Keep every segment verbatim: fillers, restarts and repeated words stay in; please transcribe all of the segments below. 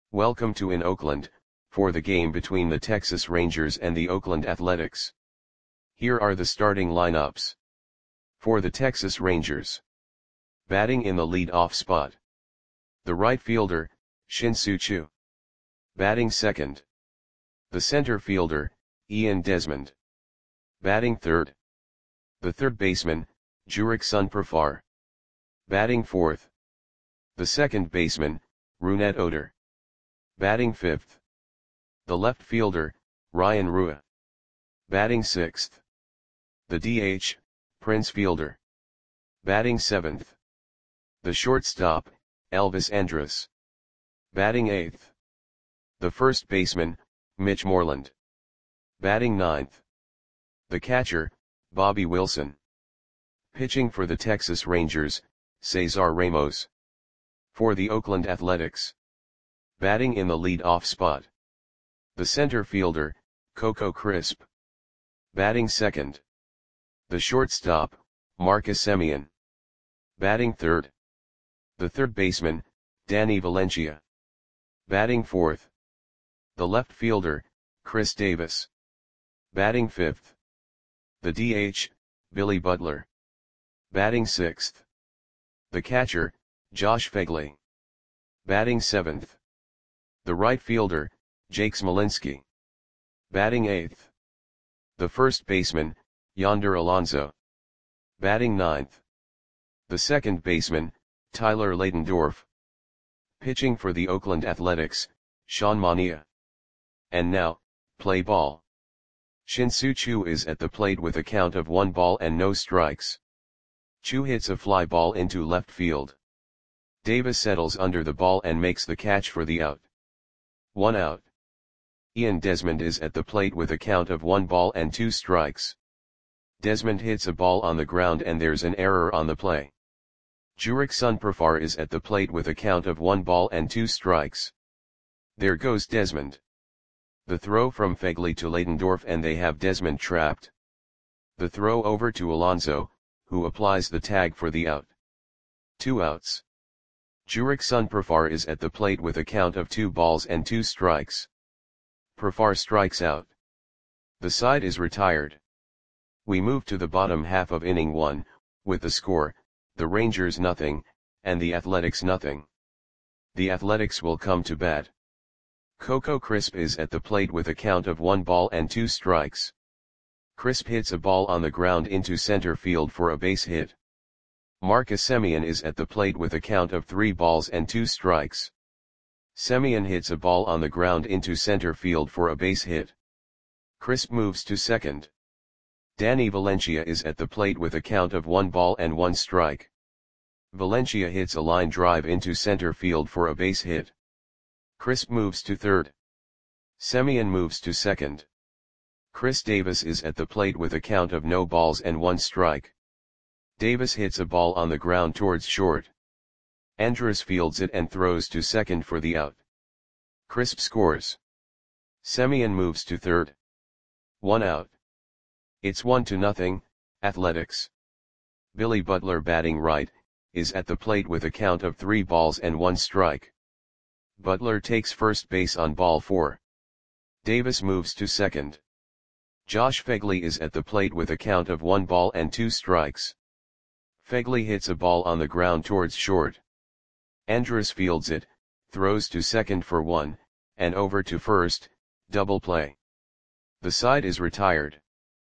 Welcome to in Oakland, for the game between the Texas Rangers and the Oakland Athletics. Here are the starting lineups. For the Texas Rangers. Batting in the lead-off spot. The right fielder, Shin-Soo Choo. Batting second. The center fielder, Ian Desmond. Batting third. The third baseman, Jurickson Profar. Batting fourth. The second baseman, Rougned Odor. Batting fifth. The left fielder, Ryan Rua. Batting sixth. The D H, Prince Fielder. Batting seventh. The shortstop, Elvis Andrus. Batting eighth. The first baseman, Mitch Moreland. Batting ninth. The catcher, Bobby Wilson. Pitching for the Texas Rangers, Cesar Ramos. For the Oakland Athletics. Batting in the lead-off spot. The center fielder, Coco Crisp. Batting second. The shortstop, Marcus Semien. Batting third. The third baseman, Danny Valencia. Batting fourth. The left fielder, Chris Davis. Batting fifth. The D H, Billy Butler. Batting sixth. The catcher, Josh Phegley. Batting seventh. The right fielder, Jake Smolinski. Batting eighth. The first baseman, Yonder Alonso. Batting ninth. The second baseman, Tyler Leydendorf. Pitching for the Oakland Athletics, Sean Mania. And now, play ball. Shin-Soo Choo is at the plate with a count of one ball and no strikes. Choo hits a fly ball into left field. Davis settles under the ball and makes the catch for the out. One out. Ian Desmond is at the plate with a count of one ball and two strikes. Desmond hits a ball on the ground and there's an error on the play. Jurickson Profar is at the plate with a count of one ball and two strikes. There goes Desmond. The throw from Phegley to Leydendorf and they have Desmond trapped. The throw over to Alonso, who applies the tag for the out. Two outs. Jurickson Profar is at the plate with a count of two balls and two strikes. Profar strikes out. The side is retired. We move to the bottom half of inning one, with the score, the Rangers nothing, and the Athletics nothing. The Athletics will come to bat. Coco Crisp is at the plate with a count of one ball and two strikes. Crisp hits a ball on the ground into center field for a base hit. Marcus Semien is at the plate with a count of three balls and two strikes. Semien hits a ball on the ground into center field for a base hit. Crisp moves to second. Danny Valencia is at the plate with a count of one ball and one strike. Valencia hits a line drive into center field for a base hit. Crisp moves to third. Semien moves to second. Chris Davis is at the plate with a count of no balls and one strike. Davis hits a ball on the ground towards short. Andrus fields it and throws to second for the out. Crisp scores. Semien moves to third. One out. It's one to nothing, Athletics. Billy Butler batting right, is at the plate with a count of three balls and one strike. Butler takes first base on ball four. Davis moves to second. Josh Phegley is at the plate with a count of one ball and two strikes. Phegley hits a ball on the ground towards short. Andrus fields it, throws to second for one, and over to first, double play. The side is retired.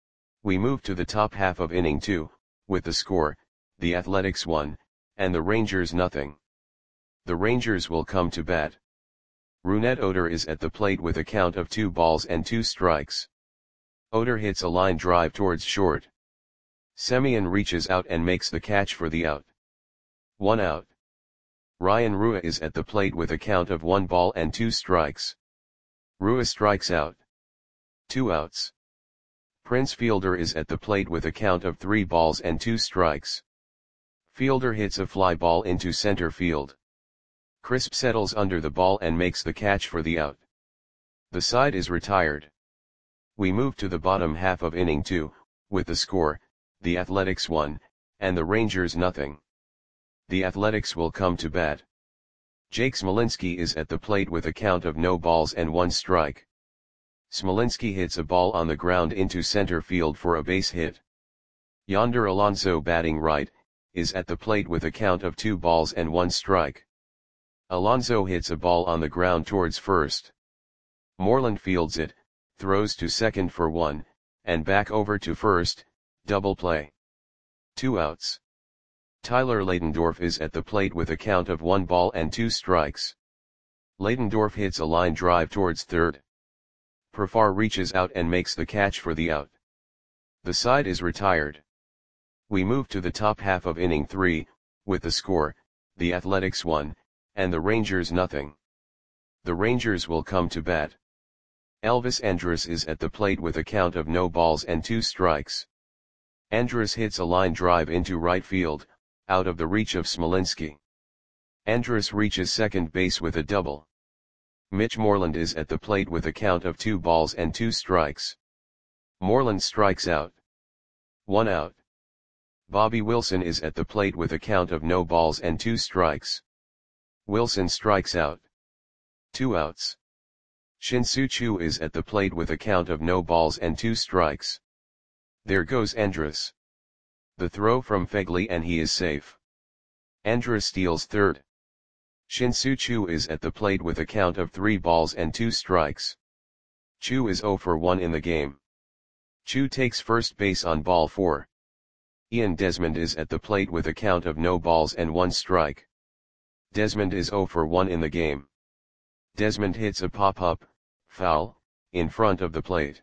We move to the top half of inning two, with the score, the Athletics one, and the Rangers nothing. The Rangers will come to bat. Rougned Odor is at the plate with a count of two balls and two strikes. Odor hits a line drive towards short. Semien reaches out and makes the catch for the out. One out. Ryan Rua is at the plate with a count of one ball and two strikes. Rua strikes out. Two outs. Prince Fielder is at the plate with a count of three balls and two strikes. Fielder hits a fly ball into center field. Crisp settles under the ball and makes the catch for the out. The side is retired. We move to the bottom half of inning two, with the score, the Athletics one, and the Rangers nothing. The Athletics will come to bat. Jake Smolinski is at the plate with a count of no balls and one strike. Smolinski hits a ball on the ground into center field for a base hit. Yonder Alonso, batting right, is at the plate with a count of two balls and one strike. Alonso hits a ball on the ground towards first. Moreland fields it, throws to second for one, and back over to first, double play. Two outs. Tyler Ladendorf is at the plate with a count of one ball and two strikes. Ladendorf hits a line drive towards third. Profar reaches out and makes the catch for the out. The side is retired. We move to the top half of inning three, with the score, the Athletics one, and the Rangers nothing. The Rangers will come to bat. Elvis Andrus is at the plate with a count of no balls and two strikes. Andrus hits a line drive into right field, out of the reach of Smolinski. Andrus reaches second base with a double. Mitch Moreland is at the plate with a count of two balls and two strikes. Moreland strikes out. One out. Bobby Wilson is at the plate with a count of no balls and two strikes. Wilson strikes out. Two outs. Shin-Soo Choo is at the plate with a count of no balls and two strikes. There goes Andrus. The throw from Fegley and he is safe. Andrus steals third. Shin-Soo Choo is at the plate with a count of three balls and two strikes. Choo is zero for one in the game. Choo takes first base on ball four. Ian Desmond is at the plate with a count of no balls and one strike. Desmond is zero for one in the game. Desmond hits a pop-up, foul, in front of the plate.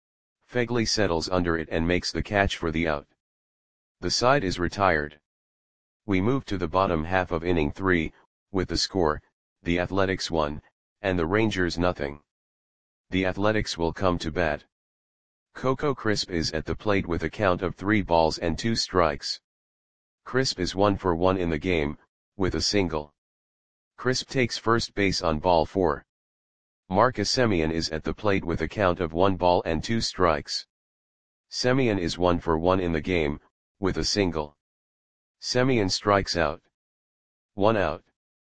Fegley settles under it and makes the catch for the out. The side is retired. We move to the bottom half of inning three, with the score, the Athletics one, and the Rangers nothing. The Athletics will come to bat. Coco Crisp is at the plate with a count of three balls and two strikes. Crisp is one for one in the game, with a single. Crisp takes first base on ball four. Marcus Semien is at the plate with a count of one ball and two strikes. Semien is one for one in the game, with a single. Semien strikes out. One out.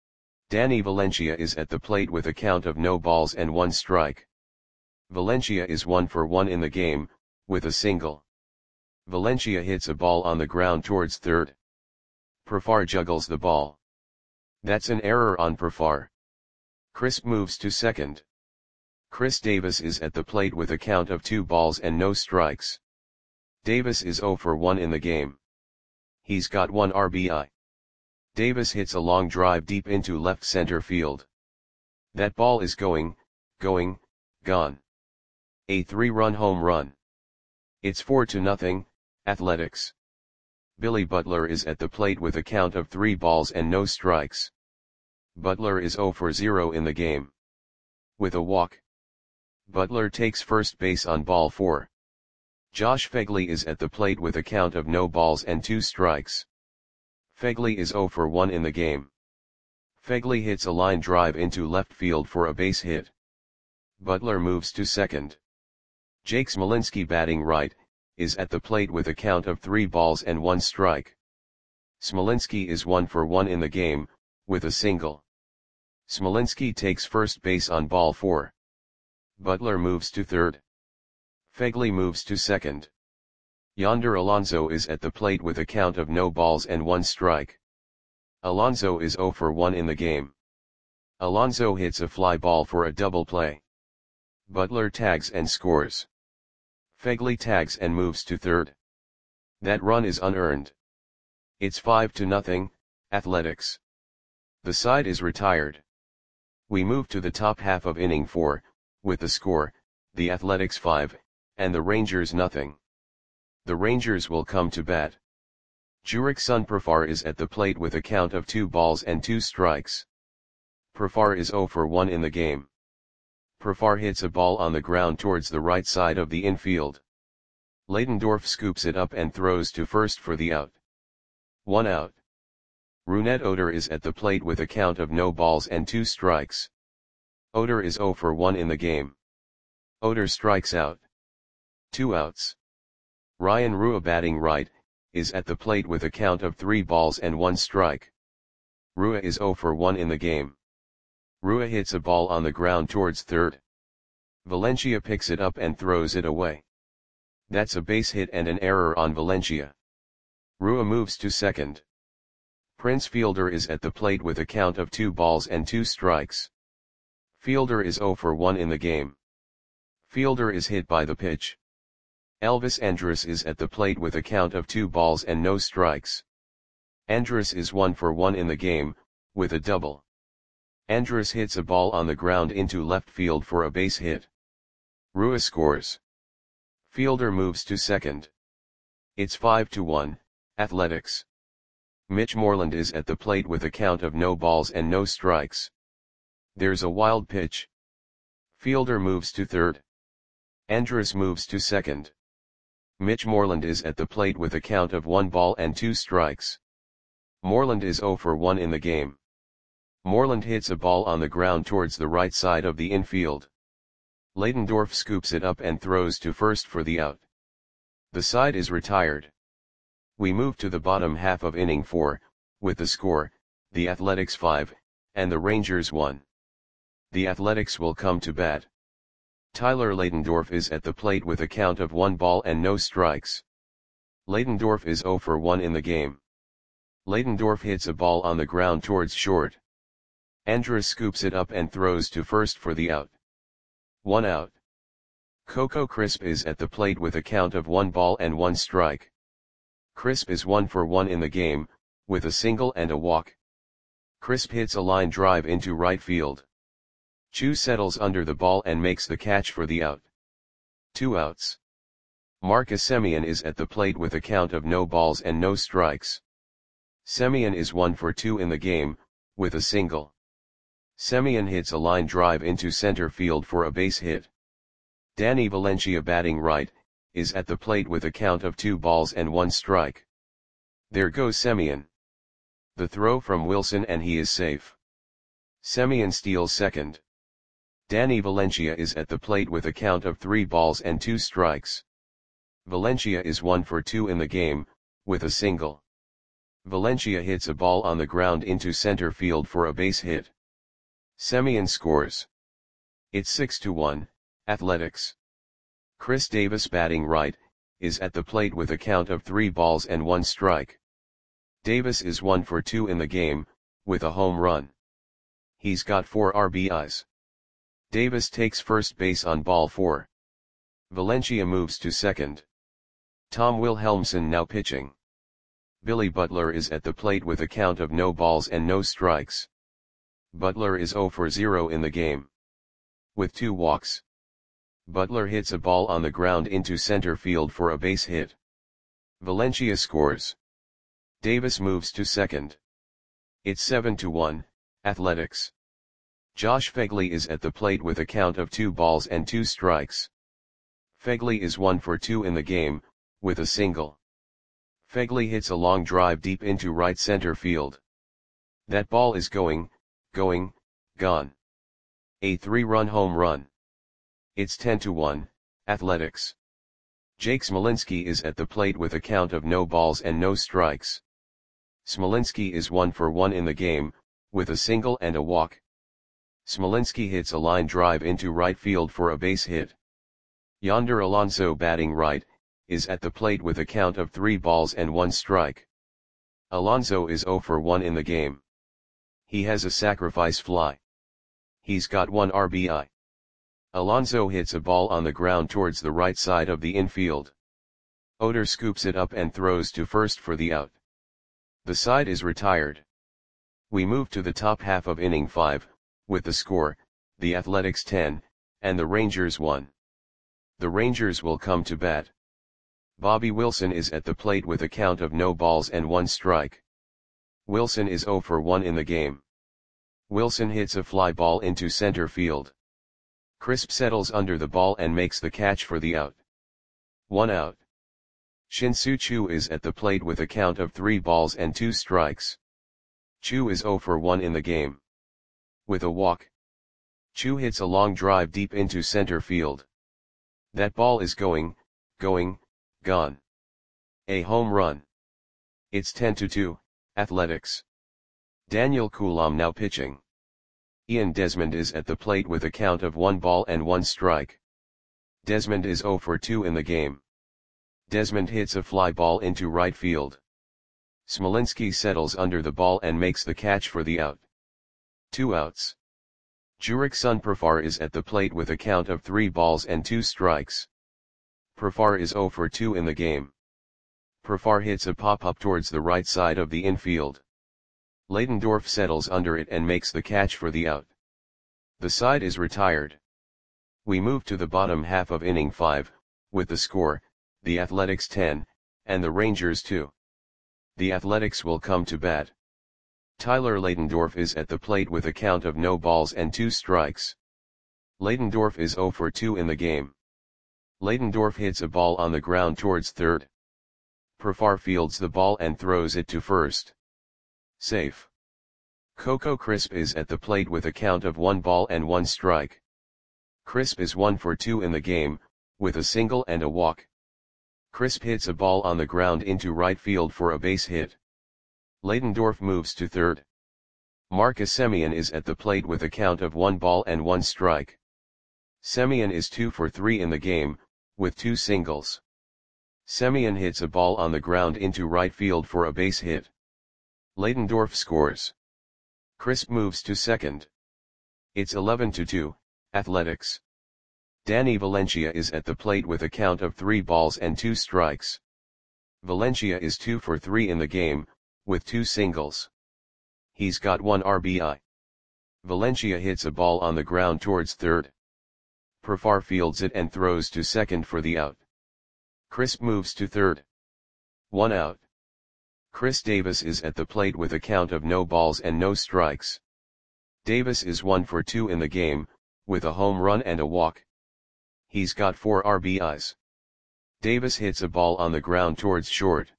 Danny Valencia is at the plate with a count of no balls and one strike. Valencia is one for one in the game, with a single. Valencia hits a ball on the ground towards third. Profar juggles the ball. That's an error on Profar. Crisp moves to second. Chris Davis is at the plate with a count of two balls and no strikes. Davis is zero for one in the game. He's got one R B I. Davis hits a long drive deep into left center field. That ball is going, going, gone. A three-run home run. It's four to nothing, Athletics. Billy Butler is at the plate with a count of three balls and no strikes. Butler is zero for zero in the game. With a walk. Butler takes first base on ball four. Josh Fegley is at the plate with a count of no balls and two strikes. Fegley is zero for one in the game. Fegley hits a line drive into left field for a base hit. Butler moves to second. Jake Smolinski, batting right, is at the plate with a count of three balls and one strike. Smolinski is one for one in the game, with a single. Smolinski takes first base on ball four. Butler moves to third. Fegley moves to second. Yonder Alonso is at the plate with a count of no balls and one strike. Alonso is zero for one in the game. Alonso hits a fly ball for a double play. Butler tags and scores. Fegley tags and moves to third. That run is unearned. It's five to nothing, Athletics. The side is retired. We move to the top half of inning four, with the score, the Athletics five, and the Rangers nothing. The Rangers will come to bat. Jurickson Profar is at the plate with a count of two balls and two strikes. Profar is zero for one in the game. Profar hits a ball on the ground towards the right side of the infield. Ladendorf scoops it up and throws to first for the out. One out. Rougned Odor is at the plate with a count of no balls and two strikes. Odor is zero for one in the game. Odor strikes out. Two outs. Ryan Rua, batting right, is at the plate with a count of three balls and one strike. Rua is zero for one in the game. Rua hits a ball on the ground towards third. Valencia picks it up and throws it away. That's a base hit and an error on Valencia. Rua moves to second. Prince Fielder is at the plate with a count of two balls and two strikes. Fielder is zero for one in the game. Fielder is hit by the pitch. Elvis Andrus is at the plate with a count of two balls and no strikes. Andrus is one for one in the game, with a double. Andrus hits a ball on the ground into left field for a base hit. Rua scores. Fielder moves to second. It's five to one, Athletics. Mitch Moreland is at the plate with a count of no balls and no strikes. There's a wild pitch. Fielder moves to third. Andrus moves to second. Mitch Moreland is at the plate with a count of one ball and two strikes. Moreland is zero for one in the game. Moreland hits a ball on the ground towards the right side of the infield. Leidendorf scoops it up and throws to first for the out. The side is retired. We move to the bottom half of inning four, with the score, the Athletics five, and the Rangers one. The Athletics will come to bat. Tyler Leidendorf is at the plate with a count of one ball and no strikes. Leidendorf is zero for one in the game. Leidendorf hits a ball on the ground towards short. Andrus scoops it up and throws to first for the out. One out. Coco Crisp is at the plate with a count of one ball and one strike. Crisp is one for one in the game, with a single and a walk. Crisp hits a line drive into right field. Chu settles under the ball and makes the catch for the out. Two outs. Marcus Semien is at the plate with a count of no balls and no strikes. Semien is one for two in the game, with a single. Semien hits a line drive into center field for a base hit. Danny Valencia, batting right, is at the plate with a count of two balls and one strike. There goes Semien. The throw from Wilson and he is safe. Semien steals second. Danny Valencia is at the plate with a count of three balls and two strikes. Valencia is one for two in the game, with a single. Valencia hits a ball on the ground into center field for a base hit. Semien scores. It's six to one, Athletics. Chris Davis, batting right, is at the plate with a count of three balls and one strike. Davis is one for two in the game, with a home run. He's got four R B Is. Davis takes first base on ball four. Valencia moves to second. Tom Wilhelmsen now pitching. Billy Butler is at the plate with a count of no balls and no strikes. Butler is zero for zero in the game. With two walks. Butler hits a ball on the ground into center field for a base hit. Valencia scores. Davis moves to second. It's seven to one, Athletics. Josh Phegley is at the plate with a count of two balls and two strikes. Phegley is one for two in the game, with a single. Phegley hits a long drive deep into right center field. That ball is going, going, gone. A three-run home run. It's ten to one, Athletics. Jake Smolinski is at the plate with a count of no balls and no strikes. Smolinski is one for one in the game, with a single and a walk. Smolinski hits a line drive into right field for a base hit. Yonder Alonso, batting right, is at the plate with a count of three balls and one strike. Alonso is zero for one in the game. He has a sacrifice fly. He's got one R B I. Alonso hits a ball on the ground towards the right side of the infield. Oder scoops it up and throws to first for the out. The side is retired. We move to the top half of inning five, with the score, the Athletics ten, and the Rangers one. The Rangers will come to bat. Bobby Wilson is at the plate with a count of no balls and one strike. Wilson is zero for one in the game. Wilson hits a fly ball into center field. Crisp settles under the ball and makes the catch for the out. One out. Shin-Soo Choo is at the plate with a count of three balls and two strikes. Choo is zero for one in the game. With a walk. Choo hits a long drive deep into center field. That ball is going, going, gone. A home run. It's ten to two, Athletics. Daniel Coulomb now pitching. Ian Desmond is at the plate with a count of one ball and one strike. Desmond is zero for two in the game. Desmond hits a fly ball into right field. Smolinski settles under the ball and makes the catch for the out. Two outs. Jurickson Profar is at the plate with a count of three balls and two strikes. Profar is zero for two in the game. Profar hits a pop-up towards the right side of the infield. Leydendorf settles under it and makes the catch for the out. The side is retired. We move to the bottom half of inning five, with the score, the Athletics ten, and the Rangers two. The Athletics will come to bat. Tyler Leydendorf is at the plate with a count of no balls and two strikes. Leydendorf is zero for two in the game. Leydendorf hits a ball on the ground towards third. Profar fields the ball and throws it to first. Safe. Coco Crisp is at the plate with a count of one ball and one strike. Crisp is one for two in the game, with a single and a walk. Crisp hits a ball on the ground into right field for a base hit. Leydendorf moves to third. Marcus Semien is at the plate with a count of one ball and one strike. Semien is two for three in the game, with two singles. Semien hits a ball on the ground into right field for a base hit. Leydendorf scores. Crisp moves to second. It's eleven to two, Athletics. Danny Valencia is at the plate with a count of three balls and two strikes. Valencia is two for three in the game, with two singles. He's got one R B I. Valencia hits a ball on the ground towards third. Profar fields it and throws to second for the out. Crisp moves to third. One out. Chris Davis is at the plate with a count of no balls and no strikes. Davis is one for two in the game, with a home run and a walk. He's got four R B Is. Davis hits a ball on the ground towards short.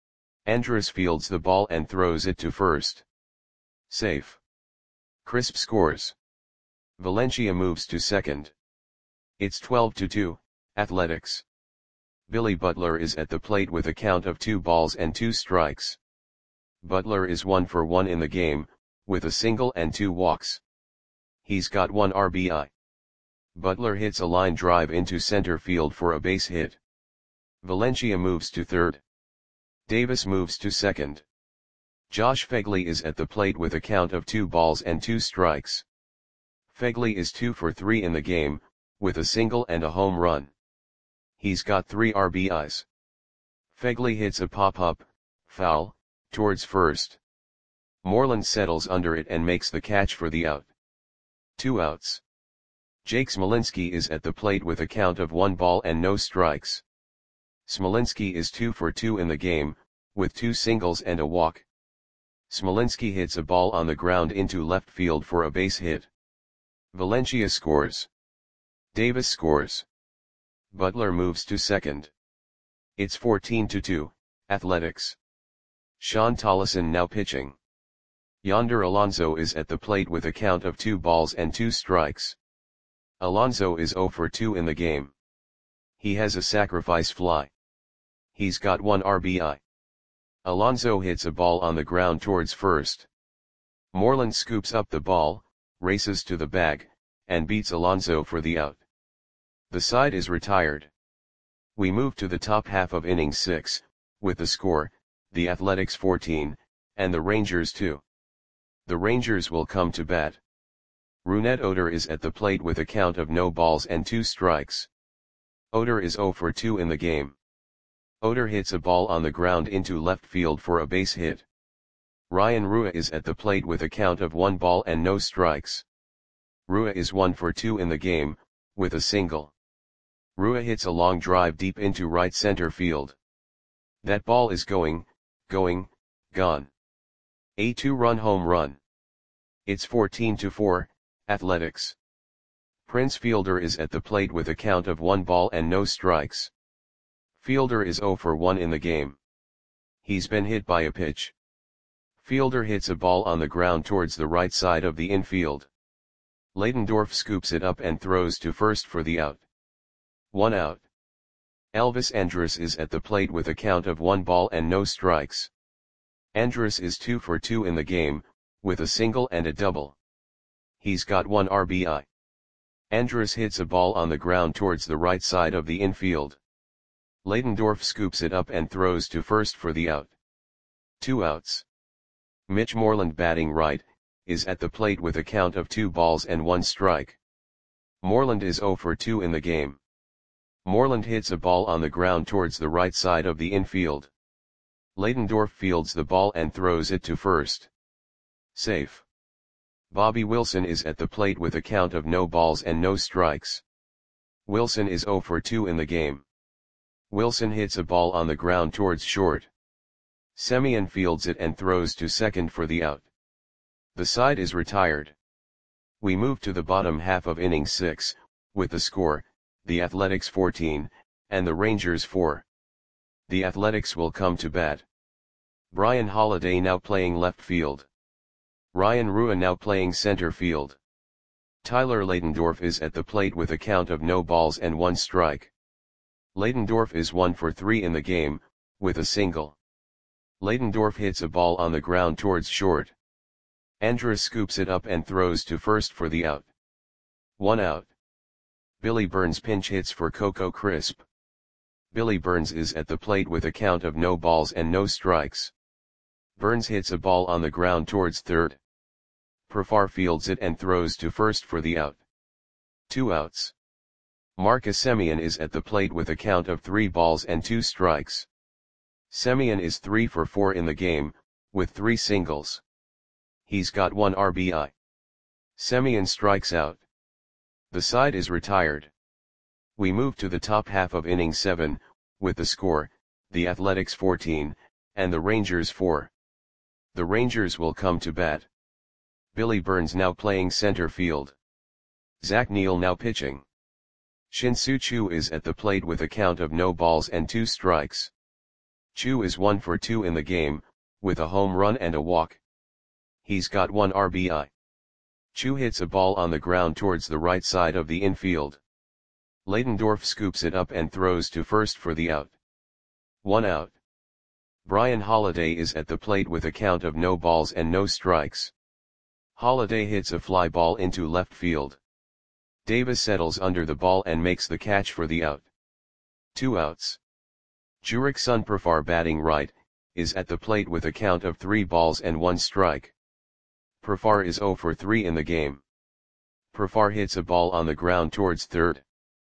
Andrus fields the ball and throws it to first. Safe. Crisp scores. Valencia moves to second. It's twelve to two, Athletics. Billy Butler is at the plate with a count of two balls and two strikes. Butler is one for one in the game, with a single and two walks. He's got one R B I. Butler hits a line drive into center field for a base hit. Valencia moves to third. Davis moves to second. Josh Phegley is at the plate with a count of two balls and two strikes. Phegley is two for three in the game, with a single and a home run. He's got three R B Is. Phegley hits a pop-up, foul, towards first. Moreland settles under it and makes the catch for the out. Two outs. Jake Smolinski is at the plate with a count of one ball and no strikes. Smolinski is two for two in the game, with two singles and a walk. Smolinski hits a ball on the ground into left field for a base hit. Valencia scores. Davis scores. Butler moves to second. It's fourteen to two, Athletics. Sean Tollison now pitching. Yonder Alonso is at the plate with a count of two balls and two strikes. Alonso is zero for two in the game. He has a sacrifice fly. He's got one R B I. Alonso hits a ball on the ground towards first. Moreland scoops up the ball, races to the bag, and beats Alonso for the out. The side is retired. We move to the top half of inning six, with the score, the Athletics fourteen, and the Rangers two. The Rangers will come to bat. Rougned Odor is at the plate with a count of no balls and two strikes. Odor is zero for two in the game. Odor hits a ball on the ground into left field for a base hit. Ryan Rua is at the plate with a count of one ball and no strikes. Rua is one for two in the game, with a single. Rua hits a long drive deep into right center field. That ball is going, going, gone. A two-run home run. It's fourteen to four, Athletics. Prince Fielder is at the plate with a count of one ball and no strikes. Fielder is zero for one in the game. He's been hit by a pitch. Fielder hits a ball on the ground towards the right side of the infield. Leydendorf scoops it up and throws to first for the out. One out. Elvis Andrus is at the plate with a count of one ball and no strikes. Andrus is two for two in the game, with a single and a double. He's got one R B I. Andrus hits a ball on the ground towards the right side of the infield. Leidendorf scoops it up and throws to first for the out. Two outs. Mitch Moreland, batting right, is at the plate with a count of two balls and one strike. Moreland is oh for two in the game. Moreland hits a ball on the ground towards the right side of the infield. Leidendorf fields the ball and throws it to first. Safe. Bobby Wilson is at the plate with a count of no balls and no strikes. Wilson is oh for two in the game. Wilson hits a ball on the ground towards short. Semien fields it and throws to second for the out. The side is retired. We move to the bottom half of inning six, with the score, the Athletics fourteen, and the Rangers four. The Athletics will come to bat. Brian Holiday now playing left field. Ryan Rua now playing center field. Tyler Leidendorf is at the plate with a count of no balls and one strike. Leidendorf is one for three in the game, with a single. Leidendorf hits a ball on the ground towards short. Andrus scoops it up and throws to first for the out. One out. Billy Burns pinch hits for Coco Crisp. Billy Burns is at the plate with a count of no balls and no strikes. Burns hits a ball on the ground towards third. Profar fields it and throws to first for the out. Two outs. Marcus Semien is at the plate with a count of three balls and two strikes. Semien is three for four in the game, with three singles. He's got one R B I. Semien strikes out. The side is retired. We move to the top half of inning seven, with the score, the Athletics fourteen, and the Rangers four. The Rangers will come to bat. Billy Burns now playing center field. Zach Neal now pitching. Shin-Soo Choo is at the plate with a count of no balls and two strikes. Choo is one for two in the game, with a home run and a walk. He's got one R B I. Choo hits a ball on the ground towards the right side of the infield. Leidendorf scoops it up and throws to first for the out. One out. Brian Holiday is at the plate with a count of no balls and no strikes. Holiday hits a fly ball into left field. Davis settles under the ball and makes the catch for the out. Two outs. Jurickson Profar, batting right, is at the plate with a count of three balls and one strike. Profar is oh for three in the game. Profar hits a ball on the ground towards third.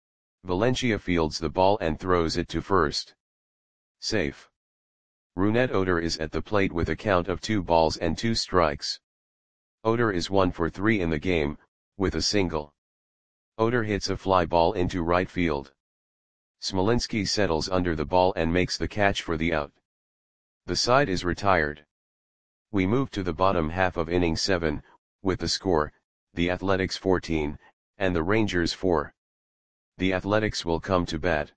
Valencia fields the ball and throws it to first. Safe. Rougned Odor is at the plate with a count of two balls and two strikes. Odor is one for three in the game, with a single. Odor hits a fly ball into right field. Smolinski settles under the ball and makes the catch for the out. The side is retired. We move to the bottom half of inning seven, with the score, the Athletics fourteen, and the Rangers four. The Athletics will come to bat.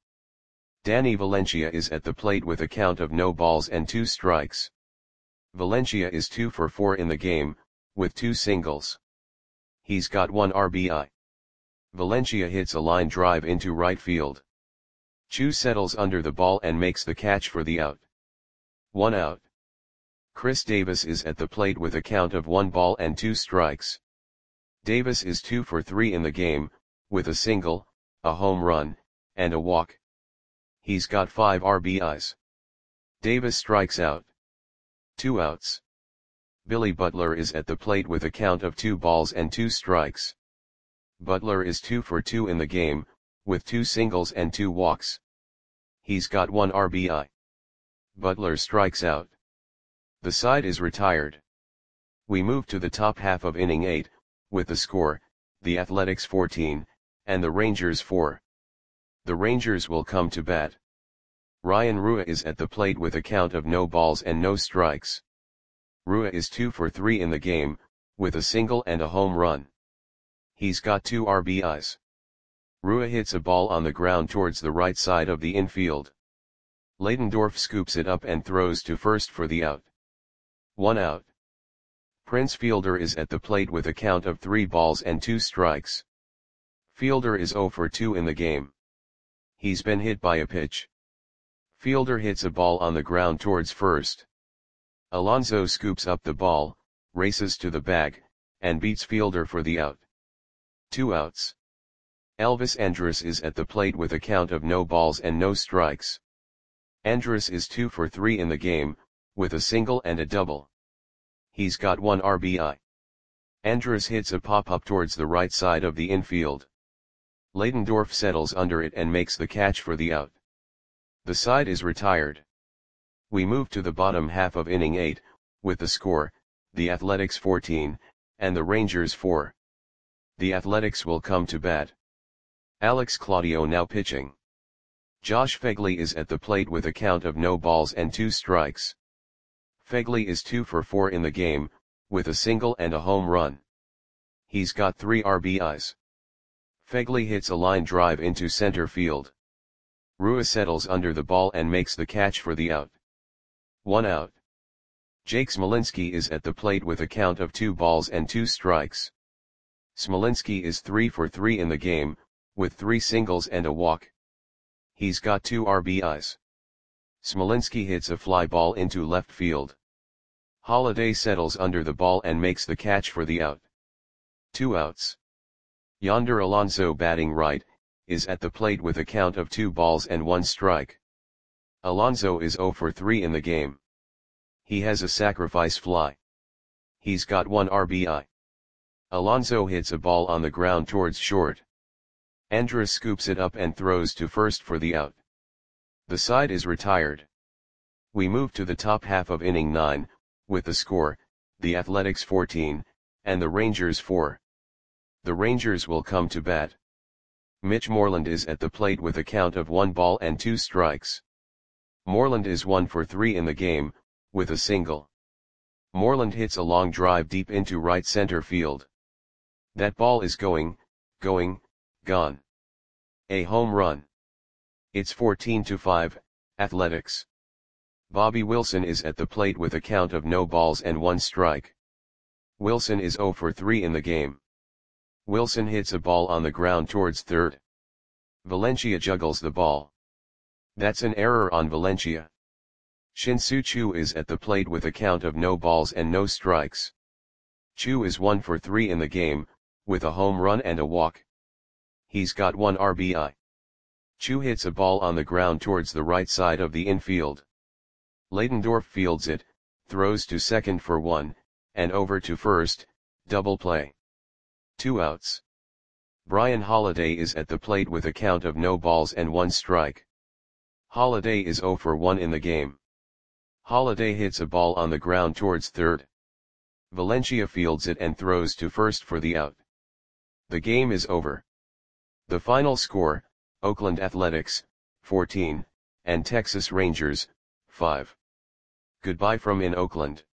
Danny Valencia is at the plate with a count of no balls and two strikes. Valencia is two for four in the game, with two singles. He's got one R B I. Valencia hits a line drive into right field. Choo settles under the ball and makes the catch for the out. One out. Chris Davis is at the plate with a count of one ball and two strikes. Davis is two for three in the game, with a single, a home run, and a walk. He's got five R B Is. Davis strikes out. Two outs. Billy Butler is at the plate with a count of two balls and two strikes. Butler is two for two in the game, with two singles and two walks. He's got one R B I. Butler strikes out. The side is retired. We move to the top half of inning eight, with the score, the Athletics fourteen, and the Rangers four. The Rangers will come to bat. Ryan Rua is at the plate with a count of no balls and no strikes. Rua is two for three in the game, with a single and a home run. He's got two R B Is. Rua hits a ball on the ground towards the right side of the infield. Leidendorf scoops it up and throws to first for the out. One out. Prince Fielder is at the plate with a count of three balls and two strikes. Fielder is oh for two in the game. He's been hit by a pitch. Fielder hits a ball on the ground towards first. Alonso scoops up the ball, races to the bag, and beats fielder for the out. Two outs. Elvis Andrus is at the plate with a count of no balls and no strikes. Andrus is two for three in the game, with a single and a double. He's got one R B I. Andrus hits a pop-up towards the right side of the infield. Leydendorf settles under it and makes the catch for the out. The side is retired. We move to the bottom half of inning eight, with the score, the Athletics fourteen, and the Rangers four. The Athletics will come to bat. Alex Claudio now pitching. Josh Phegley is at the plate with a count of no balls and two strikes. Phegley is two for four in the game, with a single and a home run. He's got three R B Is. Phegley hits a line drive into center field. Rua settles under the ball and makes the catch for the out. One out. Jake Smolinski is at the plate with a count of two balls and two strikes. Smolinski is three for three in the game, with three singles and a walk. He's got two R B Is. Smolinski hits a fly ball into left field. Holliday settles under the ball and makes the catch for the out. Two outs. Yonder Alonso, batting right, is at the plate with a count of two balls and one strike. Alonso is zero for three in the game. He has a sacrifice fly. He's got one R B I. Alonso hits a ball on the ground towards short. Andrus scoops it up and throws to first for the out. The side is retired. We move to the top half of inning nine, with the score, the Athletics fourteen, and the Rangers four. The Rangers will come to bat. Mitch Moreland is at the plate with a count of one ball and two strikes. Moreland is one for three in the game, with a single. Moreland hits a long drive deep into right center field. That ball is going, going, gone. A home run. It's fourteen to five, Athletics. Bobby Wilson is at the plate with a count of no balls and one strike. Wilson is zero for three in the game. Wilson hits a ball on the ground towards third. Valencia juggles the ball. That's an error on Valencia. Shin-Soo Choo is at the plate with a count of no balls and no strikes. Choo is one for three in the game, with a home run and a walk. He's got one R B I. Choo hits a ball on the ground towards the right side of the infield. Leydendorf fields it, throws to second for one, and over to first, double play. Two outs. Brian Holliday is at the plate with a count of no balls and one strike. Holliday is zero for one in the game. Holliday hits a ball on the ground towards third. Valencia fields it and throws to first for the out. The game is over. The final score, Oakland Athletics, fourteen, and Texas Rangers, five. Goodbye from in Oakland.